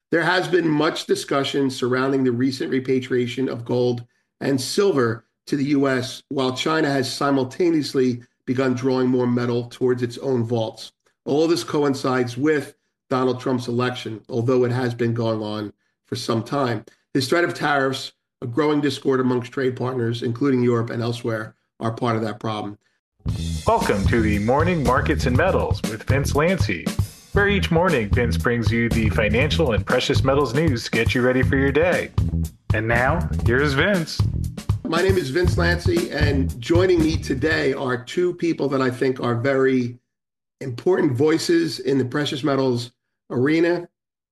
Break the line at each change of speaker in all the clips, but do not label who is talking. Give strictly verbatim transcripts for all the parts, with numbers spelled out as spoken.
There has been much discussion surrounding the recent repatriation of gold and silver to the U S, while China has simultaneously begun drawing more metal towards its own vaults. All of this coincides with Donald Trump's election, although it has been going on for some time. His threat of tariffs, a growing discord amongst trade partners, including Europe and elsewhere, are part of that problem.
Welcome to the Morning Markets and Metals with Vince Lanci, where each morning Vince brings you the financial and precious metals news to get you ready for your day. And now, here's Vince.
My name is Vince Lanci, and joining me today are two people that I think are very important voices in the precious metals arena.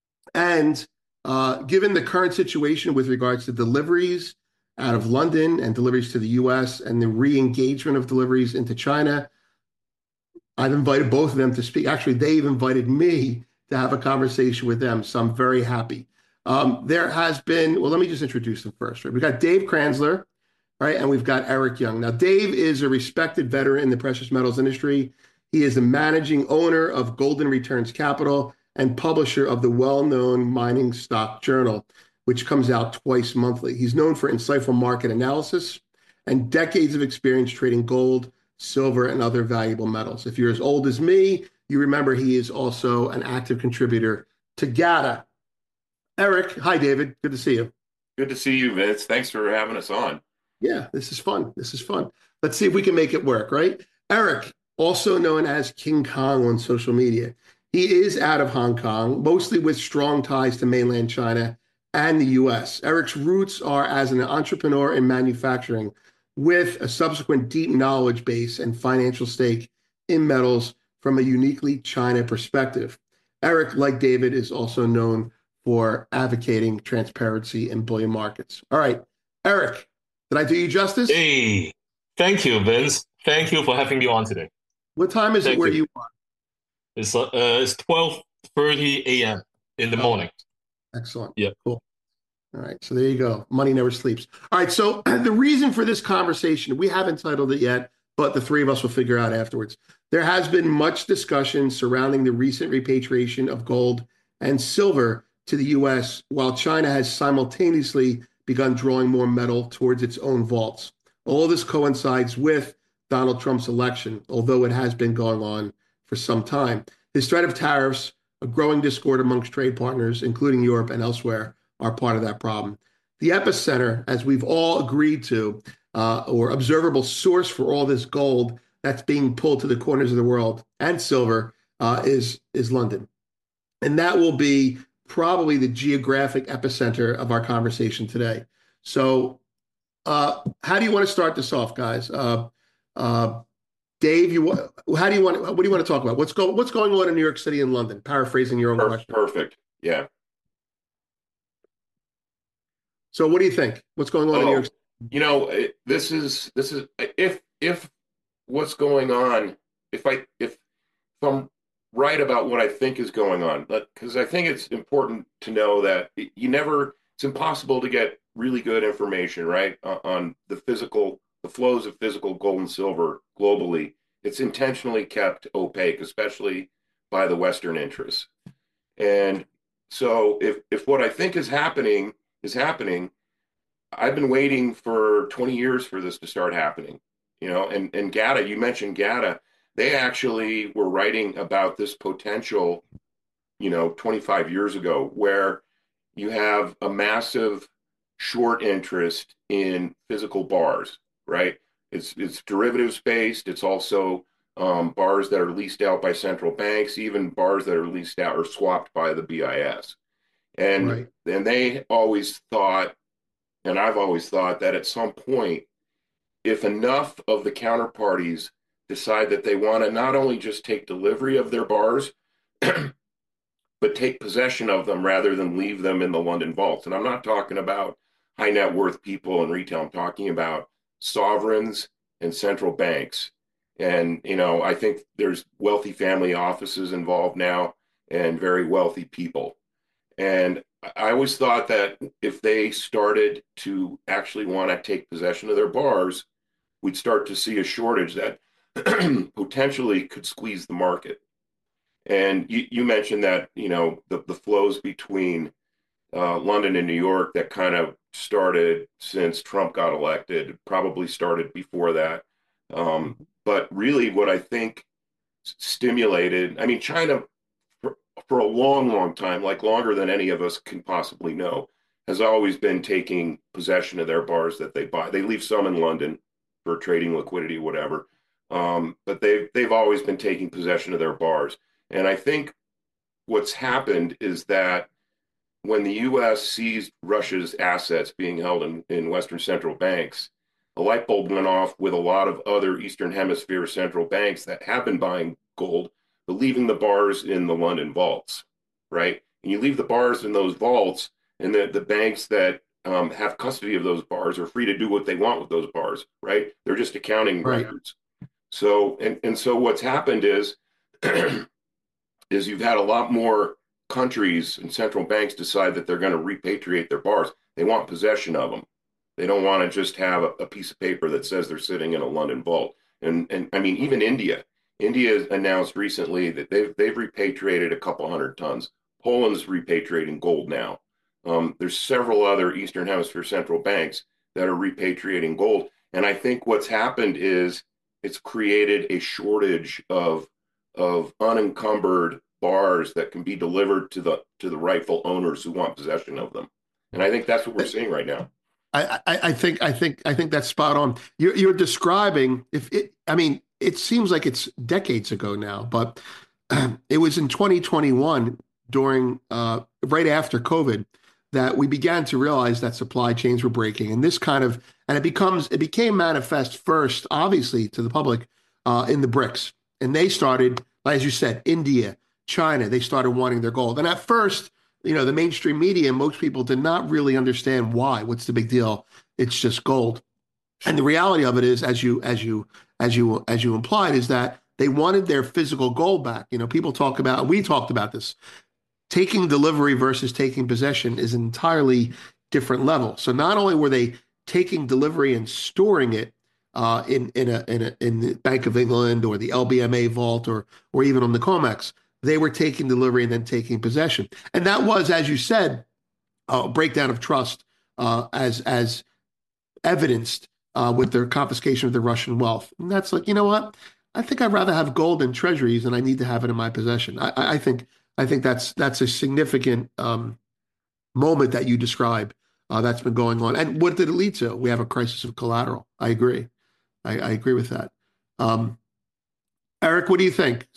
And uh, given the current situation with regards to deliveries out of London and deliveries to the U S and the re-engagement of deliveries into China, I've invited both of them to speak. Actually, they've invited me to have a conversation with them, so I'm very happy. Um, there has been, well, let me just introduce them first. Right? We've got Dave Kranzler, right? And we've got Eric Young. Now, Dave is a respected veteran in the precious metals industry. He is the managing owner of Golden Returns Capital and publisher of the well-known Mining Stock Journal, which comes out twice monthly. He's known for insightful market analysis and decades of experience trading gold, silver, and other valuable metals. If you're as old as me, you remember he is also an active contributor to G A T A. Eric, hi, David. Good to see you.
Good to see you, Vince. Thanks for having us on.
Yeah, this is fun. This is fun. Let's see if we can make it work, right? Eric, also known as King Kong on social media. He is out of Hong Kong, mostly with strong ties to mainland China and the U S. Eric's roots are as an entrepreneur in manufacturing, with a subsequent deep knowledge base and financial stake in metals from a uniquely China perspective. Eric, like David, is also known for advocating transparency in bullion markets. All right, Eric, did I do you justice?
Hey, thank you, Vince. Thank you for having me on today.
What time is it
Thank
where
you.
you are?
It's uh, it's twelve thirty a m in the
Oh,
morning.
excellent.
Yeah.
Cool. All right, so there you go. Money never sleeps. All right, so the reason for this conversation, we haven't titled it yet, but the three of us will figure out afterwards. There has been much discussion surrounding the recent repatriation of gold and silver to the U S, while China has simultaneously begun drawing more metal towards its own vaults. All this coincides with Donald Trump's election, although it has been going on for some time. His threat of tariffs, a growing discord amongst trade partners, including Europe and elsewhere, are part of that problem. The epicenter, as we've all agreed to, uh, or observable source for all this gold that's being pulled to the corners of the world and silver, uh, is, is London. And that will be probably the geographic epicenter of our conversation today. So uh, how do you want to start this off, guys? Uh, uh, Dave, you how do you want? What do you want to talk about? What's going What's going on in New York City and London? Paraphrasing your own
Per-
question.
Perfect. Yeah.
So, what do you think? What's going on in New
Oh,
York City?
you know, it- this is this is if if what's going on, if I if, if I'm right about what I think is going on, because I think it's important to know that you never, it's impossible to get really good information, right, on on the physical, the flows of physical gold and silver globally. It's intentionally kept opaque, especially by the Western interests. And so if if what I think is happening is happening, I've been waiting for twenty years for this to start happening. You know, and and G A T A, you mentioned G A T A, they actually were writing about this potential, you know, twenty-five years ago, where you have a massive short interest in physical bars, right? It's it's derivatives based. It's also um, bars that are leased out by central banks, even bars that are leased out or swapped by the B I S. And
Right.
and they always thought, and I've always thought that at some point, if enough of the counterparties decide that they want to not only just take delivery of their bars, but take possession of them rather than leave them in the London vaults. And I'm not talking about high net worth people and retail. I'm talking about sovereigns and central banks. And, you know, I think there's wealthy family offices involved now and very wealthy people. And I always thought that if they started to actually want to take possession of their bars, we'd start to see a shortage that potentially could squeeze the market. And you, you mentioned that, you know, the, the flows between uh, London and New York that kind of started since Trump got elected, probably started before that. Um, but really, what I think stimulated, I mean, China for, for a long, long time, like longer than any of us can possibly know, has always been taking possession of their bars that they buy. They leave some in London for trading liquidity, whatever. Um, but they've they've always been taking possession of their bars. And I think what's happened is that when the U S seized Russia's assets being held in, in Western central banks, a light bulb went off with a lot of other Eastern Hemisphere central banks that have been buying gold, but leaving the bars in the London vaults, right? And you leave the bars in those vaults, and the, the banks that um, have custody of those bars are free to do what they want with those bars, right? They're just accounting
Right.
records. So, and, and so what's happened is, is you've had a lot more countries and central banks decide that they're going to repatriate their bars. They want possession of them. They don't want to just have a, a piece of paper that says they're sitting in a London vault. And and I mean, even India. India announced recently that they've they've repatriated a couple hundred tons. Poland's repatriating gold now. Um, there's several other Eastern Hemisphere central banks that are repatriating gold. And I think what's happened is it's created a shortage of of unencumbered bars that can be delivered to the to the rightful owners who want possession of them. And I think that's what we're seeing right now.
I, I, I think I think I think that's spot on. You're, you're describing if it. I mean, it seems like it's decades ago now, but it was in twenty twenty-one during uh, right after COVID that we began to realize that supply chains were breaking, and this kind of and it becomes it became manifest first, obviously, to the public uh, in the BRICS, and they started, as you said, India, China. They started wanting their gold, and at first, you know, the mainstream media, most people did not really understand why. What's the big deal? It's just gold. And the reality of it is, as you as you as you as you implied, is that they wanted their physical gold back. You know, people talk about, we talked about this. Taking delivery versus taking possession is an entirely different level. So not only were they taking delivery and storing it uh, in in a in a in the Bank of England or the L B M A vault or or even on the COMEX, they were taking delivery and then taking possession. And that was, as you said, a breakdown of trust uh, as as evidenced uh, with their confiscation of the Russian wealth. And that's like, you know what? I think I'd rather have gold in treasuries than I need to have it in my possession. I, I think I think that's that's a significant um, moment that you describe uh, that's been going on. And what did it lead to? We have a crisis of collateral. I agree. I, I agree with that. Um, Eric, what do you think?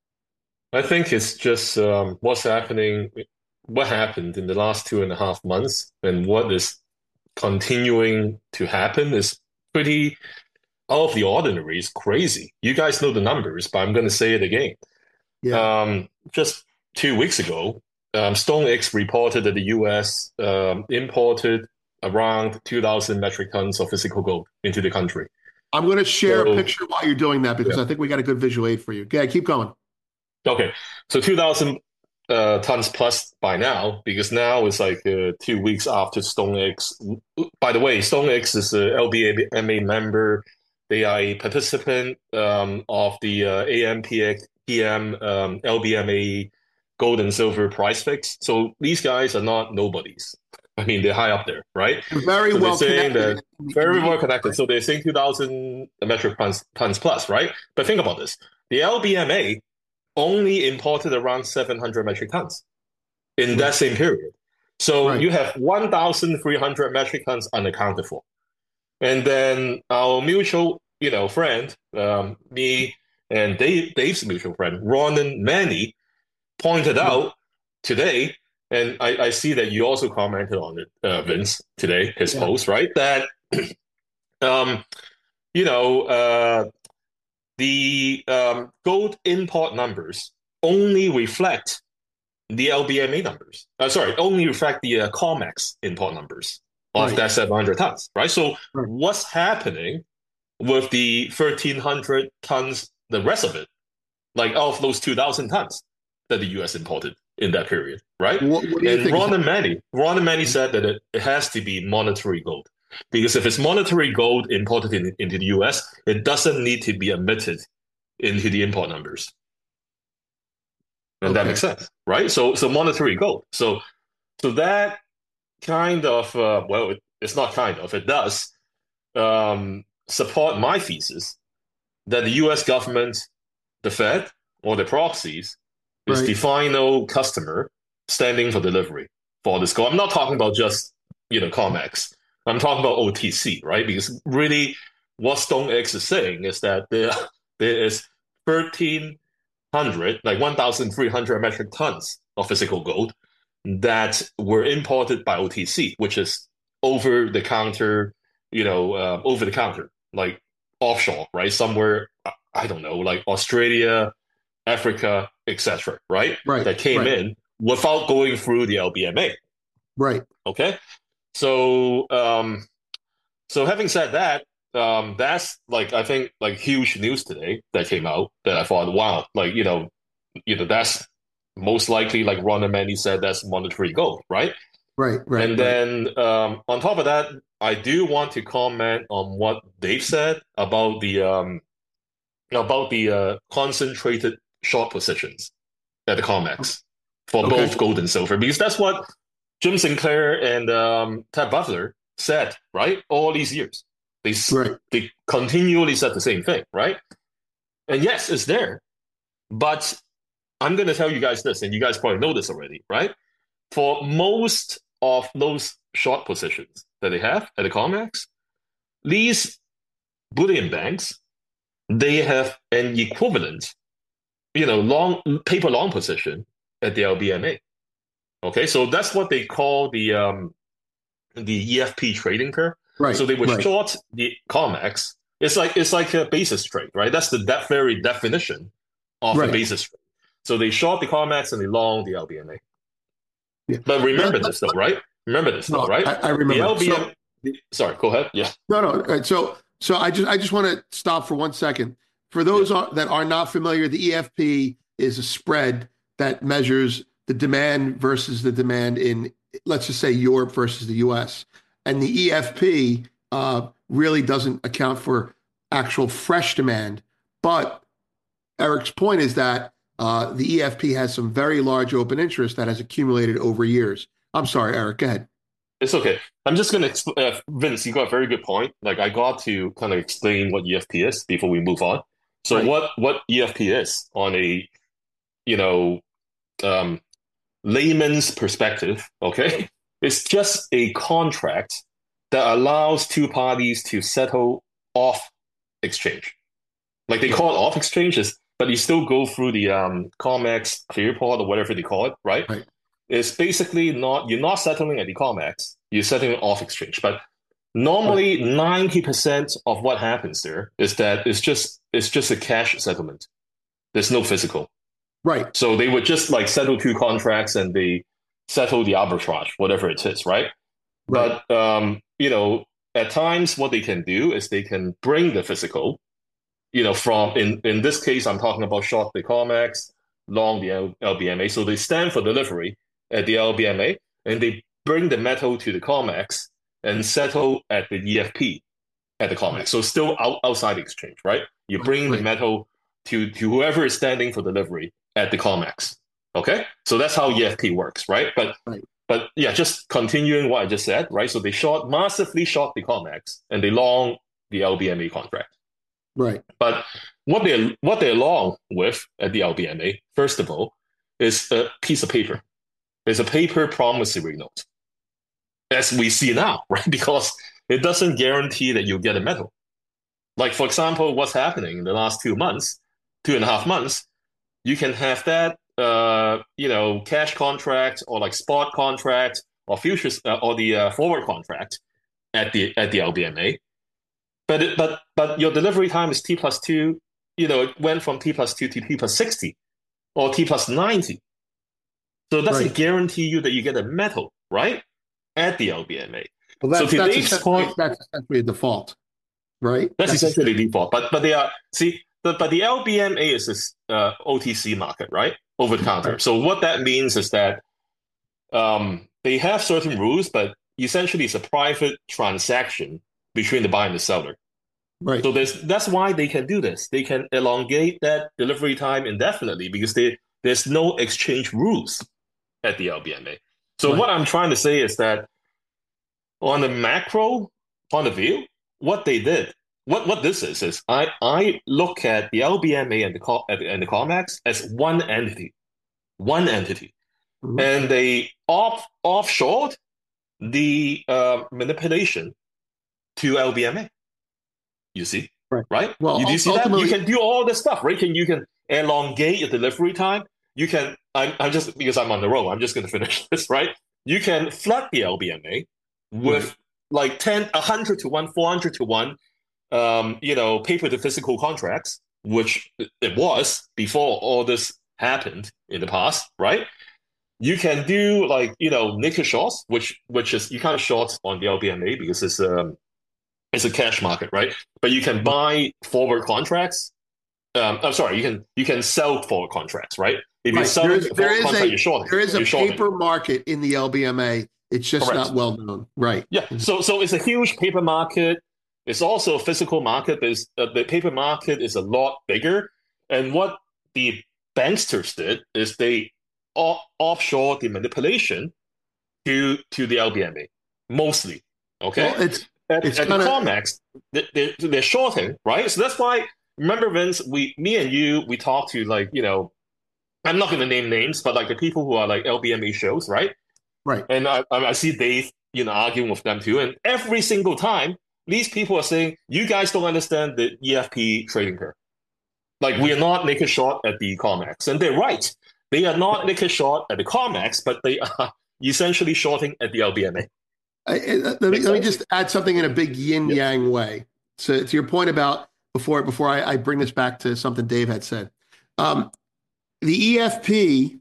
I think it's just um, what's happening, what happened in the last two and a half months, and what is continuing to happen is pretty out of the ordinary. It's crazy. You guys know the numbers, but I'm going to say it again.
Yeah.
Um, just two weeks ago, um, StoneX reported that the U S um, imported around two thousand metric tons of physical gold into the country.
I'm going to share
So,
a picture while you're doing that because
yeah.
I think we got a good visual aid for you. Okay, keep going.
Okay, so two thousand uh, tons plus by now, because now it's like uh, two weeks after StoneX. By the way, StoneX is a L B M A member. They are a participant um, of the uh, A M P X, P M, um, L B M A gold and silver price fix. So these guys are not nobodies. I mean, they're high up there, right?
They're very
so
well
they're saying
connected.
that very well connected. So they're saying two thousand metric tons, tons plus, right? But think about this. The L B M A only imported around seven hundred metric tons in
Right.
that same period. So
Right.
you have one thousand three hundred metric tons unaccounted for. And then our mutual, you know, friend, um, me and Dave, Dave's mutual friend, Ronan Manny, pointed out today, and I, I see that you also commented on it, uh, Vince, today, his
Yeah.
post, right? That, um, you know, uh, the um, gold import numbers only reflect the L B M A numbers. Uh, sorry, only reflect the uh, COMEX import numbers of
Right.
that seven hundred tons, right? So
Right.
what's happening with the thirteen hundred tons, the rest of it, like of those two thousand tons that the U S imported in that period, right?
What, what do you
And
think?
Ron and Manny, Ron and Manny said that it, it has to be monetary gold. Because if it's monetary gold imported in, into the U S, it doesn't need to be admitted into the import numbers. And that
Okay.
makes sense, right? So so monetary gold. So So that kind of, uh, well, it, it's not kind of, it does um, support my thesis that the U S government, the Fed, or the proxies is
Right.
the final customer standing for delivery for this goal. I'm not talking about just, you know, COMEX. I'm talking about O T C, right? Because really what StoneX is saying is that there, there is thirteen hundred, like one thousand three hundred metric tons of physical gold that were imported by O T C, which is over the counter, you know, uh, over the counter, like offshore, right? Somewhere, I don't know, like Australia, Africa, et cetera, right?
Right.
That came
Right.
in without going through the L B M A.
Right.
Okay. So, um, so having said that, um, that's like I think like huge news today that came out that I thought, wow, like you know, you know, that's most likely like Ron Amani said that's monetary gold, right?
Right. Right.
And
right.
then um, on top of that, I do want to comment on what Dave said about the um, about the uh, concentrated short positions at the COMEX for
Okay.
both gold and silver, because that's what Jim Sinclair and um, Ted Butler said, right? All these years, they s-
Right.
they continually said the same thing, right? And yes, it's there, but I'm going to tell you guys this, and you guys probably know this already, right? For most of those short positions that they have at the COMEX, these bullion banks, they have an equivalent, you know, long paper long position at the L B M A. Okay, so that's what they call the um, the E F P trading curve.
Right.
So they would
right.
short the COMEX. It's like it's like a basis trade, right? That's the that very definition of
Right.
a basis trade. So they short the COMEX and they long the L B M A.
Yeah.
But remember
But-
this though, right? Remember this though,
No,
right?
I, I remember.
The L B M.
So-
the- sorry, go ahead. Yeah.
No, no. All right, so, so I just, I just want to stop for one second. For those are, that are not familiar, the E F P is a spread that measures the demand versus the demand in, let's just say, Europe versus the U S. And the E F P uh, really doesn't account for actual fresh demand. But Eric's point is that uh, the E F P has some very large open interest that has accumulated over years. I'm sorry, Eric. Go ahead.
It's okay. I'm just gonna expl- uh, Vince, you got a very good point. Like I got to kind of explain what E F P is before we move on. So
Right.
what what E F P is on a you know um, layman's perspective, okay? It's just a contract that allows two parties to settle off exchange. Like they call it off exchanges, but you still go through the um, COMEX clearport or whatever they call it, right?
Right.
It's basically not you're not settling at the COMEX, you're settling off exchange. But normally ninety percent of what happens there is that it's just it's just a cash settlement. There's no physical.
Right.
So they would just like settle two contracts and they settle the arbitrage, whatever it is, right?
Right.
But um, you know, at times what they can do is they can bring the physical, you know, from in in this case I'm talking about short the COMEX, long the L- LBMA. So they stand for delivery at the L B M A and they bring the metal to the COMEX and settle at the E F P at the COMEX. So still out, outside the exchange, right? You bring
Right.
the metal to, to whoever is standing for delivery at the COMEX. Okay? So that's how E F P works, right? But
Right.
but yeah, just continuing what I just said, right? So they short massively short the COMEX and they long the L B M A contract.
Right.
But what they what they're long with at the L B M A, first of all, is a piece of paper. It's a paper promissory note, as we see now, right? Because it doesn't guarantee that you'll get a medal. Like for example, what's happening in the last two months, two and a half months, you can have that, uh, you know, cash contract or like spot contract or futures uh, or the uh, forward contract at the at the L B M A. But it, but but your delivery time is T plus two. You know, it went from T plus two to T plus sixty or T plus ninety. So it doesn't
Right.
guarantee you that you get a medal, right? At the L B M A.
Well, that's,
So to
that's,
Dave's
essentially,
point-
that's essentially a default, right?
That's essentially the default. But but they are see, but but the L B M A is this uh, O T C market, right? Over the counter.
Right.
So what that means is that um, they have certain rules, but essentially it's a private transaction between the buyer and the seller.
right.
So there's that's why they can do this. They can elongate that delivery time indefinitely because they there's no exchange rules at the L B M A. So
Right.
what I'm trying to say is that on the macro point of view, what they did, what what this is, is I I look at the L B M A and the Co- and the COMEX as one entity, one entity,
Mhm.
and they off offshored the uh, manipulation to L B M A. You see,
Right.
right?
Well,
You do you
ul-
see that? You
ultimately,
can do all this stuff, right? Can you can elongate your delivery time? You can. I'm I'm just because I'm on the roll. I'm just going to finish this, right? You can flood the L B M A with
right.
like ten, a hundred to one, four hundred to one, um, you know, paper to physical contracts, which it was before all this happened in the past, right? You can do like you know naked shorts, which which is you can't short on the L B M A because it's um it's a cash market, right? But you can buy forward contracts. Um, I'm sorry, you can you can sell forward contracts, right? If you're
Right. There
selling
is
a
there
forward
is
contract,
a
you're shorting.
there is a
You're shorting.
paper market in the L B M A. It's just
Correct.
not well known. Right.
Yeah. So so it's a huge paper market. It's also a physical market, but it's, uh, the paper market is a lot bigger. And what the banksters did is they off- offshore the manipulation to to the L B M A mostly. Okay.
Well, it's
At,
it's
at the
kind of
COMEX, they, they, they're shorting, right? So that's why, remember, Vince, we, me and you, we talked to like, you know, I'm not going to name names, but like the people who are like L B M A shows, right?
right.
And I, I see Dave, you know, arguing with them too. And every single time, these people are saying, you guys don't understand the E F P trading curve. Like, we are not naked short at the COMEX. And they're right. They are not naked short at the COMEX, but they are essentially shorting at the L B M A.
I, I- let me
Makes
let me
sense?
just add something in a big yin
Yep.
yang way. So to your point about before before I, I bring this back to something Dave had said, um, the E F P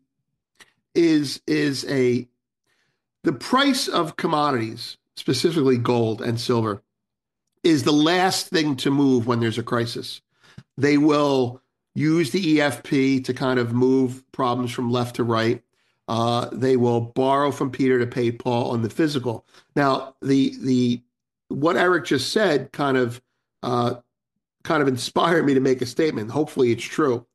is is a the price of commodities, specifically gold and silver, is the last thing to move when there's a crisis. They will use the E F P to kind of move problems from left to right. Uh, they will borrow from Peter to pay Paul on the physical. Now, the the what Eric just said kind of uh, kind of inspired me to make a statement. Hopefully, it's true.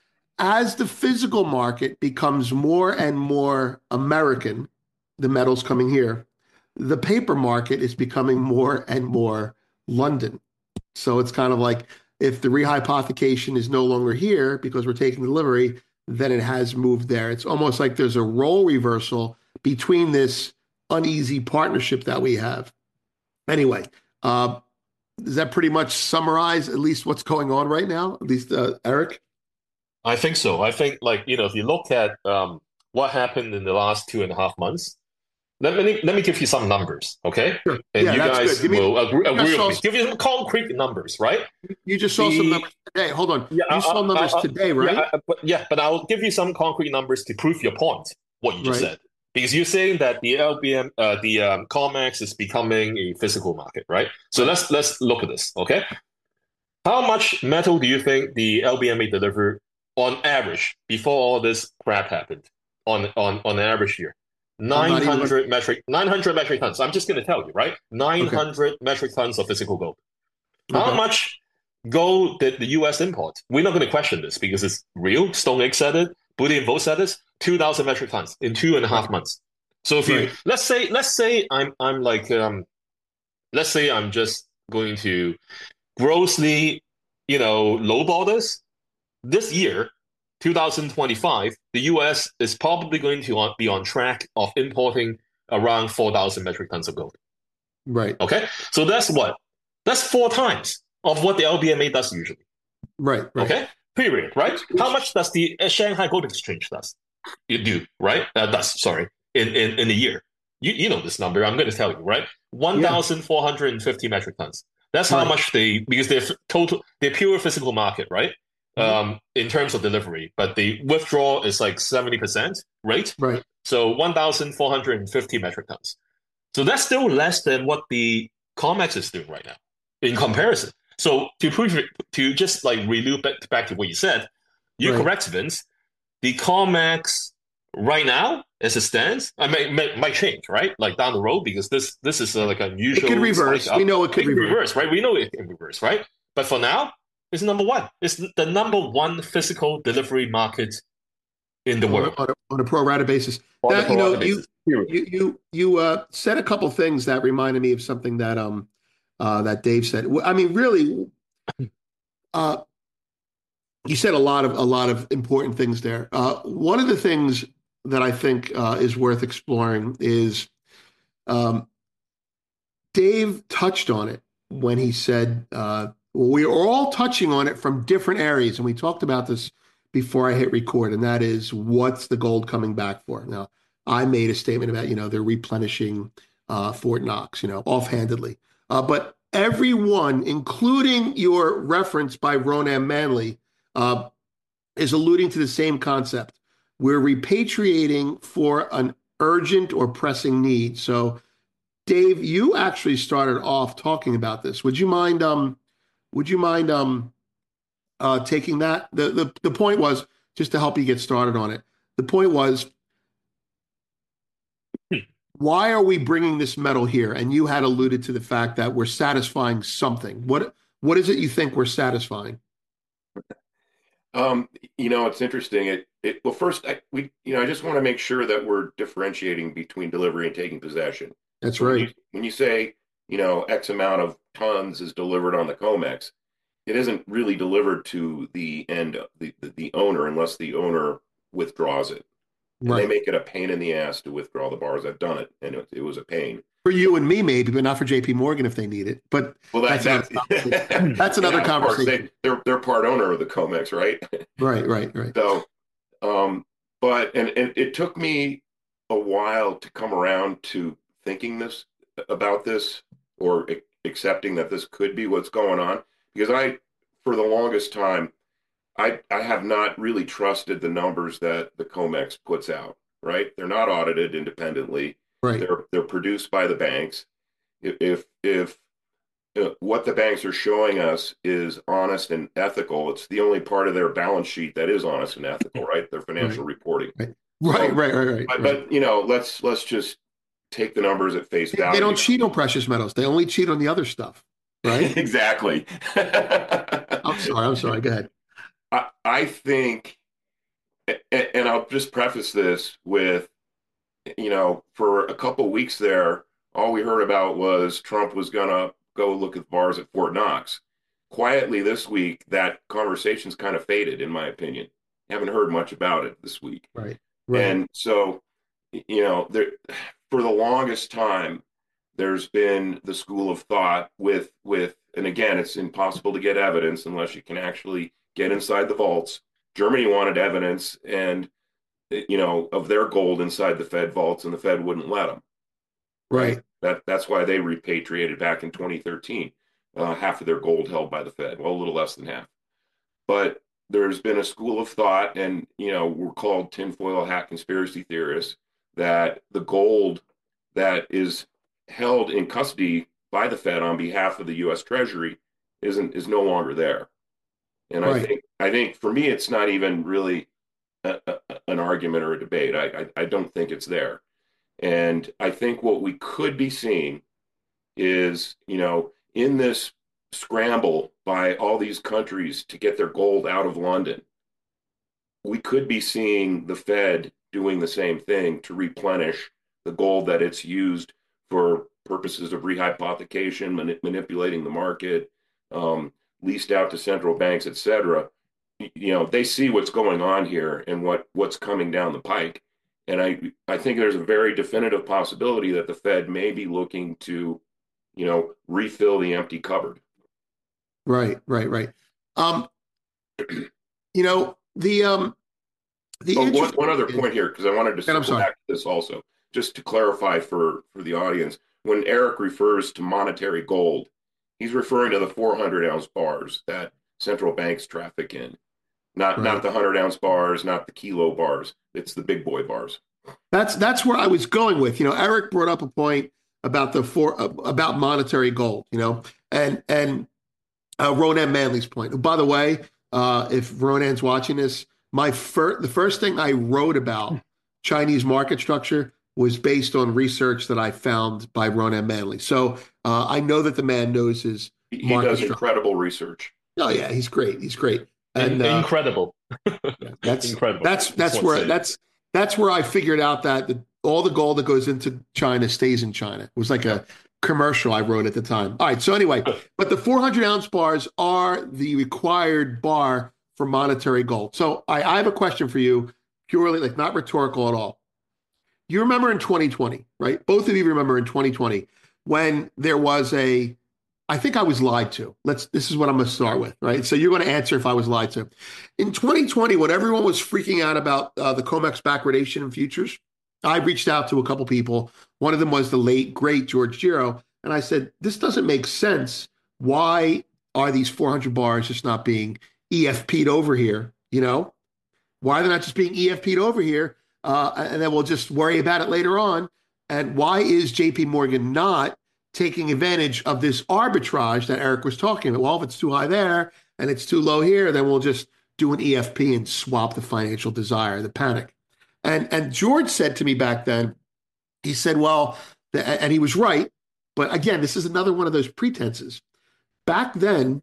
As the physical market becomes more and more American, the metals coming here, the paper market is becoming more and more London. So it's kind of like if the rehypothecation is no longer here because we're taking delivery, then it has moved there. It's almost like there's a role reversal between this uneasy partnership that we have. Anyway, uh, does that pretty much summarize at least what's going on right now? At least, uh, Eric?
I think so. I think, like, you know, if you look at um, what happened in the last two and a half months, let me let me give you some numbers, okay?
Sure.
And
Yeah,
you
that's
guys
good. Give me,
will agree,
you just
agree
saw,
with me. Give you some concrete numbers, right?
you just saw some
The
numbers today. Hold on.
yeah,
You
I,
saw
I,
numbers
I, I-
today,
yeah,
right?
I, but yeah, but I'll give you some concrete numbers to prove your point. What you just
Right.
said, because you're saying that the L B M, uh, the um, COMEX is becoming a physical market, right? So
Right.
let's let's look at this, okay? How much metal do you think the L B M A delivered on average before all this crap happened? On on on an average year,
I'm
nine
not even.
hundred metric nine hundred metric tons. I'm just going to tell you, right?
Okay.
nine hundred metric tons of physical gold. How
Okay.
much gold did the U S import? We're not going to question this because it's real. StoneX said it. Bullion Vote said it. Two thousand metric tons in two and a half
Right.
months. So if you
Right.
let's say let's say I'm I'm like um let's say I'm just going to grossly, you know, lowball this. This year, two thousand twenty-five, the U S is probably going to on, be on track of importing around four thousand metric tons of gold.
Right.
Okay? So that's what? That's four times of what the L B M A does usually.
Right. Right.
Okay? Period, right?
Which- which-
How much does the uh, Shanghai Gold Exchange does? You do, right? Uh, does, sorry, in, in, in a year. You, you know this number. I'm going to tell you, right? one thousand four hundred fifty metric tons. That's how
Right.
much they, because they're f- total, they're pure physical market, right?
Mhm.
Um, in terms of delivery, but the withdrawal is like seventy percent rate.
Right.
So one thousand four hundred fifty metric tons. So that's still less than what the COMEX is doing right now in comparison. So to prove it, to just like reloop back, back to what you said, you're
Right.
correct, Vince. The COMEX right now, as it stands, I may, may might change, right? Like down the road, because this this is uh, like an
It
unusual.
could reverse.
spike up.
We know it could
can
reverse.
reverse, right? We know it can reverse, right? But for now, it's number one. It's the number one physical delivery market in the
On
world.
a, on a, on a pro rata basis.
On
That,
a
you know,
pro-rata
you
basis. you.
You you you uh, said a couple things that reminded me of something that um uh, that Dave said. I mean, really, uh, you said a lot of a lot of important things there. Uh, one of the things that I think uh, is worth exploring is um, Dave touched on it when he said uh, well, we are all touching on it from different areas, and we talked about this before I hit record, and that is what's the gold coming back for? Now, I made a statement about you know they're replenishing uh, Fort Knox, you know, offhandedly, uh, but everyone, including your reference by Ronan Manley, uh, is alluding to the same concept. We're repatriating for an urgent or pressing need. So, Dave, you actually started off talking about this. Would you mind? Um, would you mind um, uh, taking that? The, the the point was just to help you get started on it. The point was, why are we bringing this metal here? And you had alluded to the fact that we're satisfying something. What what is it you think we're satisfying?
Um, you know, it's interesting. It, it well, first, I, we, you know, I just want to make sure that we're differentiating between delivery and taking possession.
That's
So when
right.
you, when you say, you know, X amount of tons is delivered on the COMEX, it isn't really delivered to the end, the, the, the owner, unless the owner withdraws it. And they
Right.
make it a pain in the ass to withdraw the bars. I've done it, and it, it was a pain.
For you and me, maybe, but not for J P Morgan if they need it. But
Well, that,
that's another conversation.
that
That's another
and of course,
conversation.
they, they're, they're part owner of the COMEX, right?
Right, right, right.
So, um, but, and, and it took me a while to come around to thinking this about this or accepting that this could be what's going on. Because I, for the longest time, I, I have not really trusted the numbers that the COMEX puts out, right? They're not audited independently.
Right.
They're, they're produced by the banks. If, if, if uh, what the banks are showing us is honest and ethical, it's the only part of their balance sheet that is honest and ethical, right? Their financial
Right.
reporting.
Right. Right,
So,
right, right, right.
but,
right.
but, you know, let's, let's just take the numbers at face
They,
value.
they don't cheat on precious metals. They only cheat on the other stuff. Right?
Exactly.
I'm sorry. I'm sorry. Go ahead.
I, I think, and I'll just preface this with, you know, for a couple of weeks there, all we heard about was Trump was going to go look at bars at Fort Knox. Quietly this week, that conversation's kind of faded, in my opinion. Haven't heard much about it this week.
Right. Right.
And so, you know, there, for the longest time, there's been the school of thought with, with, and again, it's impossible to get evidence unless you can actually get inside the vaults. Germany wanted evidence and, you know, of their gold inside the Fed vaults, and the Fed wouldn't let them. Right.
Right.
That that's why they repatriated back in twenty thirteen, uh, half of their gold held by the Fed. Well, a little less than half. But there's been a school of thought, and you know, we're called tinfoil hat conspiracy theorists, that the gold that is held in custody by the Fed on behalf of the U S Treasury isn't is no longer there. And I
Right.
think I think for me, it's not even really a, a, an argument or a debate. I, I I don't think it's there. And I think what we could be seeing is, you know, in this scramble by all these countries to get their gold out of London, we could be seeing the Fed doing the same thing to replenish the gold that it's used for purposes of rehypothecation, mani- manipulating the market, um, leased out to central banks, et cetera. You know, they see what's going on here and what what's coming down the pike. And I, I think there's a very definitive possibility that the Fed may be looking to, you know, refill the empty cupboard.
Right. Right. Right. Um, you know, the um the
Oh, one,
interesting
one other
thing-
point here, because I wanted to
And I'm
circle
sorry.
back to this also, just to clarify for, for the audience. When Eric refers to monetary gold, he's referring to the four hundred ounce bars that central banks traffic in, not
Right.
not the one hundred ounce bars, not the kilo bars. It's the big boy bars.
That's that's where I was going with. You know, Eric brought up a point about the for uh, about monetary gold. You know, and and uh, Ronan Manley's point. By the way, uh, if Ronan's watching this, my first the first thing I wrote about Chinese market structure was based on research that I found by Ronan Manley. So uh, I know that the man knows his
He, he
market
does
structure.
incredible research.
Oh yeah, he's great. He's great. And
In-
uh,
incredible.
that's
Incredible.
That's that's
That's
where
what I'm
that's that's where I figured out that the all the gold that goes into China stays in China. It was like a commercial I wrote at the time. All right. So anyway, but the four hundred ounce bars are the required bar for monetary gold. So I, I have a question for you, purely like not rhetorical at all. You remember in twenty twenty, right? Both of you remember in twenty twenty when there was a, I think I was lied to. Let's, this is what I'm going to start with, right? So you're going to answer if I was lied to. In twenty twenty, when everyone was freaking out about uh, the COMEX backwardation in futures, I reached out to a couple people. One of them was the late, great George Giro. And I said, this doesn't make sense. Why are these four hundred bars just not being E F P'd over here? You know, why are they not just being E F P'd over here? Uh, and then we'll just worry about it later on. And why is J P Morgan not taking advantage of this arbitrage that Eric was talking about? Well, if it's too high there and it's too low here, then we'll just do an E F P and swap the financial desire, the panic. And and George said to me back then, he said, well, the, and he was right. But again, this is another one of those pretenses. Back then,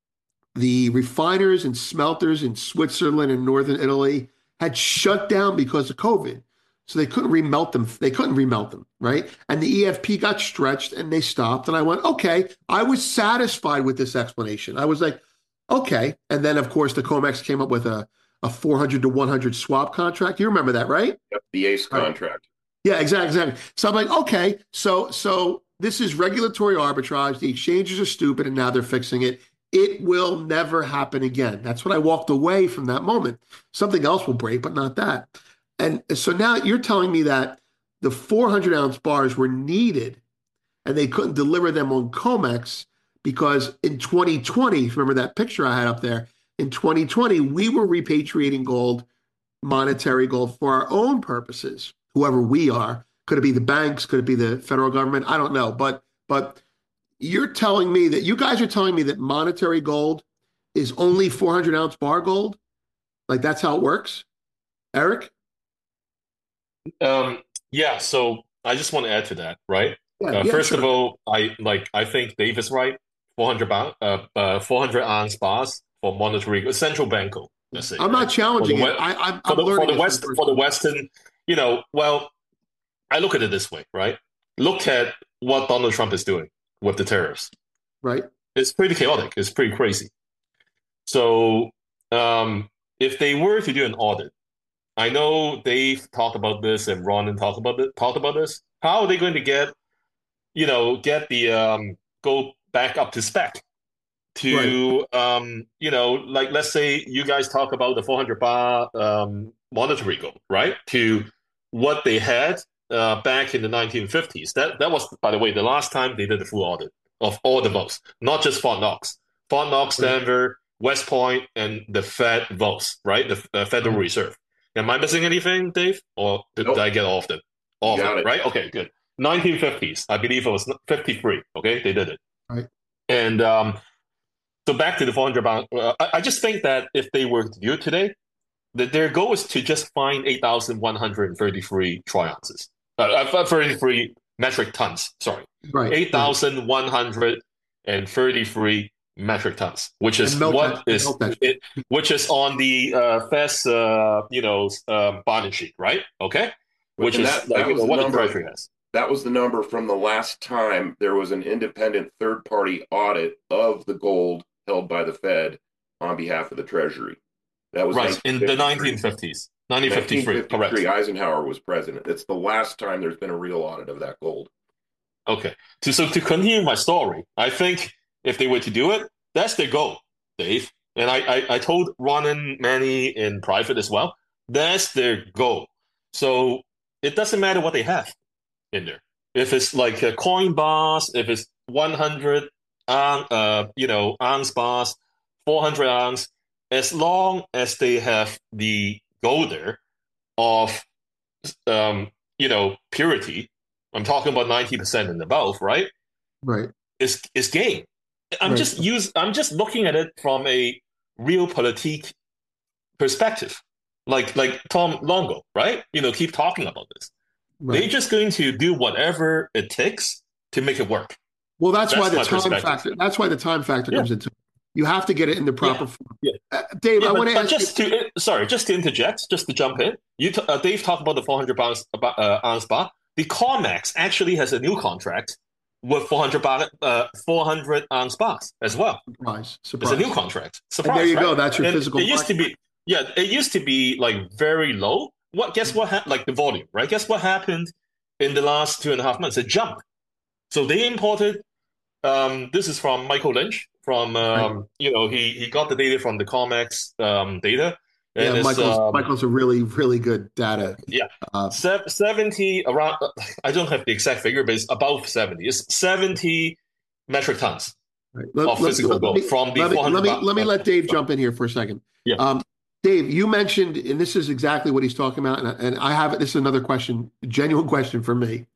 the refiners and smelters in Switzerland and Northern Italy had shut down because of COVID. So they couldn't remelt them. They couldn't remelt them, right? And the E F P got stretched and they stopped. And I went, okay, I was satisfied with this explanation. I was like, okay. And then, of course, the COMEX came up with a, a four hundred to one hundred swap contract. You remember that, right?
Yep, the ACE contract. Right.
Yeah, exactly, exactly. So I'm like, okay, so so this is regulatory arbitrage. The exchanges are stupid and now they're fixing it. It will never happen again. That's what I walked away from that moment. Something else will break, but not that. And so now you're telling me that the four hundred ounce bars were needed and they couldn't deliver them on COMEX because in twenty twenty, remember that picture I had up there? In twenty twenty, we were repatriating gold, monetary gold for our own purposes, whoever we are. Could it be the banks? Could it be the federal government? I don't know. But but you're telling me that you guys are telling me that monetary gold is only four hundred ounce bar gold? Like that's how it works? Eric?
Um, yeah, so I just want to add to that, right?
Yeah,
Uh,
yeah,
first
sure.
of all, I like I think Dave is right. four hundred pound, uh, uh, four hundred ounce bars for monetary central bank gold. Let's say,
I'm
right?
not challenging
For the,
it. I, I'm,
for
I'm
the for
learning
the
this for
west
the first
for the
time.
Western, you know, well, I look at it this way, right? Look at what Donald Trump is doing with the tariffs.
Right?
It's pretty chaotic. It's pretty crazy. So, um, if they were to do an audit, I know Dave talked about this and Ronan talked about it, talked about this. How are they going to get, you know, get the um, go back up to spec
Right.
to, um, you know, like let's say you guys talk about the four hundred bar um, monetary gold, right? To what they had uh, back in the nineteen fifties. That that was, by the way, the last time they did a full audit of all the votes, not just Fort Knox, Fort Knox,
Right.
Denver, West Point, and the Fed votes, right? The uh, Federal
Right.
Reserve. Am I missing anything, Dave? Or did,
Nope.
did I get all of them? All
You
of
got
them,
it.
right? Okay, good. nineteen fifties, I believe it was fifty-three. Okay, they did it.
Right.
And um, so back to the four hundred pound. Uh, I, I just think that if they were to do it today, that their goal is to just find eight thousand one hundred thirty-three troy ounces, uh, uh, thirty-three metric tons. Sorry,
Right.
eight thousand one hundred thirty-three metric tons, which is
And melt
what
that-
is
melt that.
it, which is on the uh, Fed's uh, you know uh, balance sheet, right? Okay, which
And
is
that-
like
that was
what
the
the
number.
Treasury has.
That was the number from the last time there was an independent third-party audit of the gold held by the Fed on behalf of the Treasury. That was
Right, in the nineteen
nineteen fifty-three.
fifties. nineteen fifty-three, correct.
Eisenhower was president. It's the last time there's been a real audit of that gold.
Okay. To, so to continue my story, I think if they were to do it, that's their goal, Dave. And I, I, I told Ronan Manny in private as well. That's their goal. So it doesn't matter what they have in there. If it's like a coin bars, if it's one hundred ounce, uh, you know, ounce bars, four hundred ounce, as long as they have the gold there of, um, you know, purity. I'm talking about ninety percent and above, right?
Right.
It's it's game. I'm
Right.
just use I'm just looking at it from a real politique perspective. Like like Tom Longo, right? You know, keep talking about this. They're
Right.
just going to do whatever it takes to make it work.
Well, that's,
That's
why the
my
time
perspective.
factor. That's why the time factor
Yeah.
comes into. You have to get it in the proper
Yeah.
form.
Yeah.
Uh, Dave,
Yeah,
I
but,
want to
but
ask
just
you.
to sorry, just to interject, just to jump in. You t- uh, Dave talked about the four hundred pounds uh, ounce bar. The COMEX actually has a new contract with four hundred bar, uh, four hundred ounce bars as well.
Surprise,
It's a new
surprise.
contract.
And there
Surprise,
you
right?
go. That's your
And
physical
it used to
market.
be, yeah, it used to be like very low. What? Guess what? Ha- like the volume, right? Guess what happened in the last two and a half months? A jump. So they imported. Um, this is from Michael Lynch. From
Right.
um, you know, he he got the data from the COMEX um, data,
Yeah,
and it's
Michael's
um,
Michael's a really, really good data.
yeah,
Uh,
se- seventy around. I don't have the exact figure, but it's above seventy. It's seventy metric tons
right. Let,
of
let,
physical
let,
gold
me,
from the
let me
four
let
hundred.
me let me
uh,
let Dave jump in here for a second.
Yeah.
Um, Dave, you mentioned, and this is exactly what he's talking about, and, and I have this is another question, genuine question for me.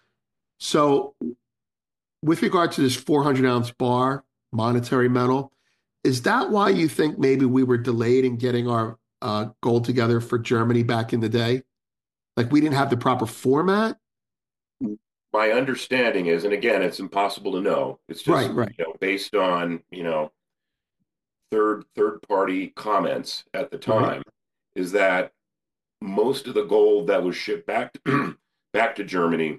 So, with regard to this four hundred ounce bar monetary metal, is that why you think maybe we were delayed in getting our uh, gold together for Germany back in the day? Like we didn't have the proper format?
My understanding is, and again, it's impossible to know. It's just
Right, right.
you know based on you know third third party comments at the
Right.
time, is that most of the gold that was shipped back to, back to Germany.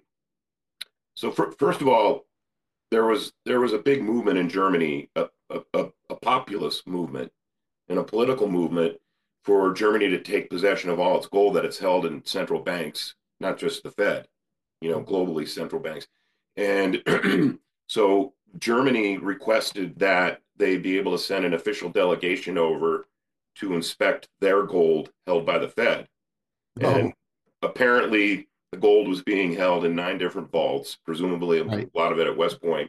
So for, first of all, there was there was a big movement in Germany, a, a, a populist movement and a political movement for Germany to take possession of all its gold that it's held in central banks, not just the Fed, you know, globally central banks. And so Germany requested that they be able to send an official delegation over to inspect their gold held by the Fed. And
Oh,
apparently the gold was being held in nine different vaults, presumably a
right.
lot of it at West Point.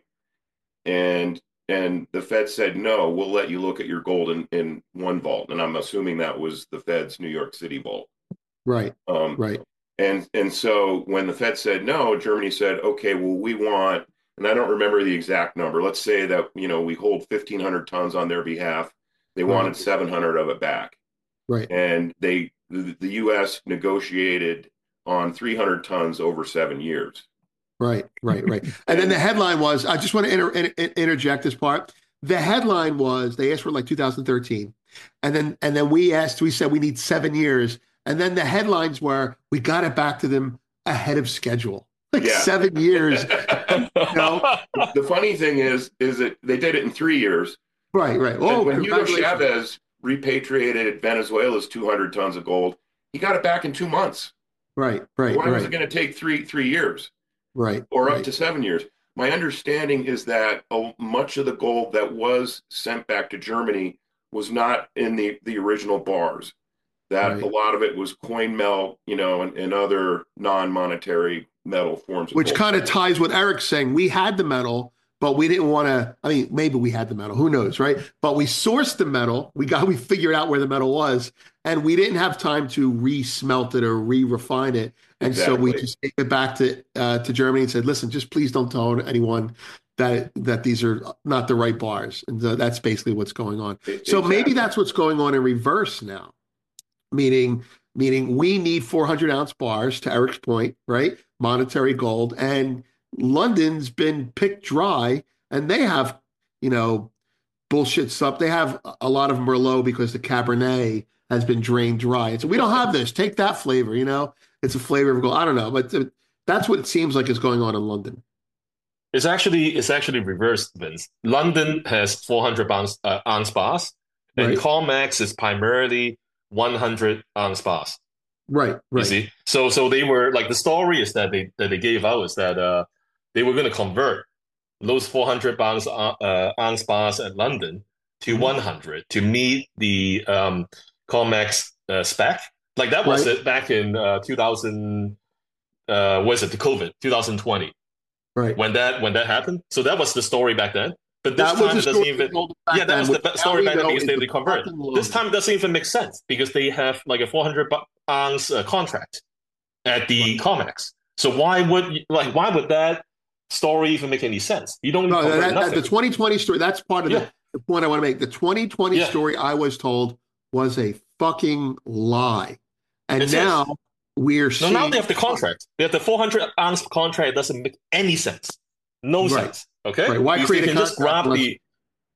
And and the Fed said, no, we'll let you look at your gold in, in one vault. And I'm assuming that was the Fed's New York City vault.
Right.
Um,
Right.
and and so when the Fed said no, Germany said, okay, well, we want, and I don't remember the exact number. Let's say that, you know, we hold fifteen hundred tons on their behalf. They
Right.
wanted seven hundred of it back.
Right.
And they, the, the U S negotiated on three hundred tons over seven years.
Right, right, right. And then the headline was, I just want to inter, inter, interject this part. The headline was, they asked for like two thousand thirteen. And then and then we asked, we said we need seven years. And then the headlines were, we got it back to them ahead of schedule. Like
Yeah.
seven years. You know?
The funny thing is, is that they did it in three years.
Right, right. Oh,
when Hugo
congratulations.
Chavez repatriated Venezuela's two hundred tons of gold, he got it back in two months.
Right, right,
Why was
right,
it going to take three three years
right.
or up
right.
to seven years? My understanding is that uh, much of the gold that was sent back to Germany was not in the, the original bars. That
Right.
a lot of it was coin melt, you know, and, and other non-monetary metal forms of
Which
gold.
kind of ties what Eric's saying. We had the metal, but we didn't want to. I mean, maybe we had the metal. Who knows, right? But we sourced the metal. We got. We figured out where the metal was, and we didn't have time to re-smelt it or re-refine it. And so we
Exactly.
just gave it back to uh, to Germany and said, "Listen, just please don't tell anyone that that these are not the right bars." And so that's basically what's going on.
It-
So maybe
exactly.
that's what's going on in reverse now, meaning meaning we need four hundred ounce bars, to Eric's point, right? Monetary gold. And London's been picked dry, and they have, you know, bullshit stuff. They have a lot of Merlot because the Cabernet has been drained dry. And so we don't have this. Take that flavor, you know? It's a flavor of gold. I don't know, but uh, that's what it seems like is going on in London.
It's actually it's actually reversed, Vince. London has four hundred ounce, uh, ounce bars, and
Right.
COMEX is primarily one hundred ounce bars.
Right,
You
right.
see, so so they were like the story is that they that they gave out is that uh they were going to convert those four hundred ounce uh, uh, ounce bars at London to
Mhm.
one hundred to meet the um COMEX uh, spec. Like that was
Right.
it back in uh, two thousand. Uh, was it the COVID twenty twenty
Right.
when that when that happened? So that was the story back then. But this
That was
time
the
it doesn't
story
even.
they told back
Yeah, that
then,
was the
which
ba-
now
story
we
back then
know
because
is
they,
a
they convert.
fucking
This
lie.
time it doesn't even make sense because they have like a four hundred ounce uh, contract at the COMEX. So why would you- like why would that story even make any sense? You don't
No,
convert
that, that,
nothing.
the twenty twenty story, that's part of
Yeah.
the, the point I want to make. The twenty twenty
Yeah.
story I was told was a fucking lie. And
It is.
now we're
No,
seeing.
now they have the contract. They have the four hundred ounce contract. It doesn't make any sense. No
Right.
sense. Okay.
Right. Why
Because
create
they
a
can just
contract
grab
unless-
the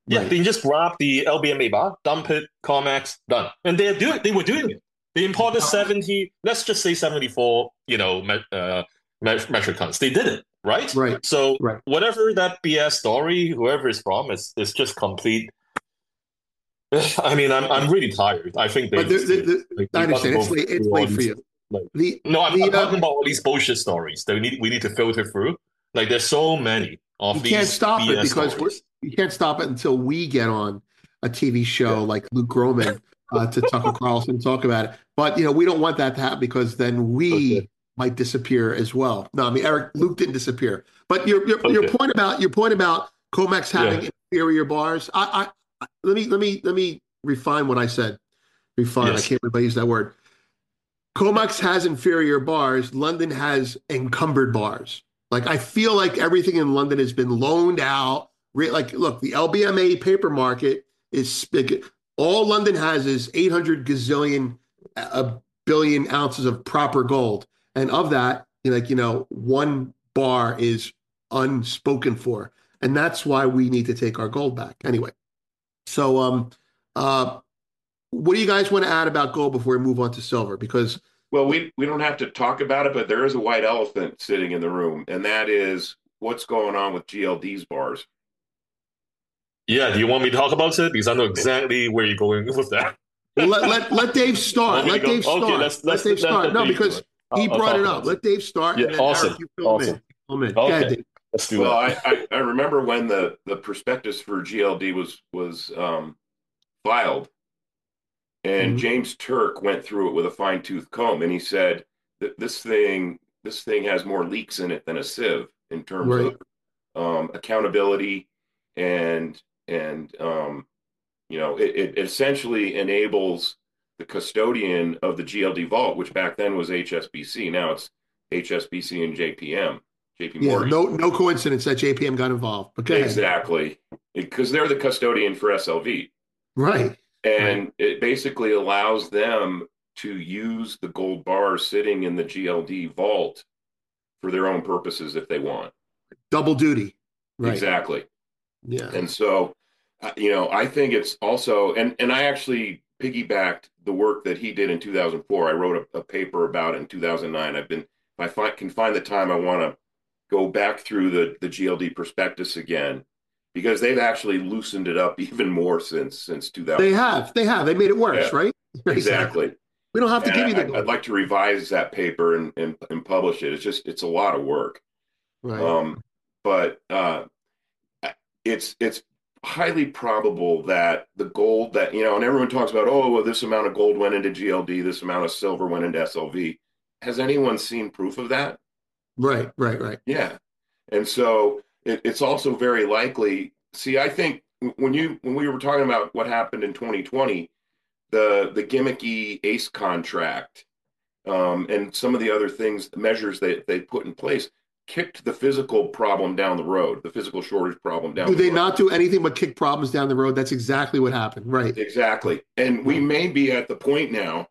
Yeah,
Right.
they just grab the L B M A bar, dump it, COMEX, done. And they're doing they were doing it. They imported seventy, let's just say seventy-four, you know, met, uh, met, metric tons. They did it, right?
Right.
So
Right.
whatever that B S story, whoever it's from, is is just complete. I mean, I'm I'm really tired. I think they.
But the, the, the,
like,
I
they got to
understand
go
it's late. It's
through all
late for
these.
you.
Like,
The
no, I'm,
the
I'm
uh,
talking about all these bullshit stories that we need we need to filter through. Like, there's so many of
you
these
can't stop it
B S
because we're,
stories.
you can't stop it until we get on a T V show
Yeah.
like Luke Gromen uh, to Tucker Carlson and talk about it. But you know, we don't want that to happen because then we
Okay.
might disappear as well. No, I mean Eric, Luke didn't disappear. But your your, your
Okay.
point about your point about COMEX having
Yeah.
inferior bars. I, I, I let me let me let me refine what I said. Refine. I
Yes.
can't believe I use that word. COMEX has inferior bars. London has encumbered bars. Like I feel like everything in London has been loaned out. Like, look, the L B M A paper market is big. All London has is eight hundred gazillion, a billion ounces of proper gold, and of that, like you know, one bar is unspoken for, and that's why we need to take our gold back anyway. So, um, uh, what do you guys want to add about gold before we move on to silver? Because
Well, we we don't have to talk about it, but there is a white elephant sitting in the room, and that is what's going on with G L D's bars.
Yeah. Do you want me to talk about it? Because I know exactly where you're going with that.
well, let let let Dave
Want
start.
me to
Let
go?
Dave start.
Okay. Let's
Let
let's
Dave
let's
start.
let
No,
Dave do
because
it.
he
I'll, I'll
brought
talk
it
about
up.
it.
Let Dave start,
Yeah.
and then
Awesome.
Eric, you fill him in.
Awesome.
Fill him in. Go ahead,
Okay.
Dave.
Let's do
Well,
that.
I, I, I remember when the, the prospectus for G L D was was um, filed, and
Mhm.
James Turk went through it with a fine tooth comb, and he said that this thing this thing has more leaks in it than a sieve in terms
Right.
of um, accountability and and um, you know it, it essentially enables the custodian of the G L D vault, which back then was H S B C. Now it's H S B C and J P M, J P
Yeah.
Morgan.
No no coincidence that J P M got involved. But go ahead.
Exactly, because they're the custodian for S L V,
Right.
and
Right.
it basically allows them to use the gold bars sitting in the G L D vault for their own purposes if they want.
Double duty. Right.
Exactly.
Yeah.
And so, uh, you know, I think it's also, and and I actually piggybacked the work that he did in two thousand four. I wrote a, a paper about it in two thousand nine. I've been, if I find, can find the time, I want to go back through the the G L D prospectus again because they've actually loosened it up even more since since two thousand.
They have. They have. They made it worse,
Yeah,
right?
exactly.
We don't have to
And
give you the
I, I'd
gold.
like to revise that paper and, and and publish it. It's just it's a lot of work.
Right.
Um, but uh, it's it's highly probable that the gold that you know, and everyone talks about, oh, well, this amount of gold went into G L D, this amount of silver went into S L V. Has anyone seen proof of that?
Right. Right. Right.
Yeah, and so it, it's also very likely. See, I think when you when we were talking about what happened in twenty twenty, the the gimmicky ACE contract um, and some of the other things, measures that they put in place, kicked the physical problem down the road, the physical shortage problem down
Do
the
they
road.
not do anything but kick problems down the road? That's exactly what happened. Right.
Exactly. And we may be at the point now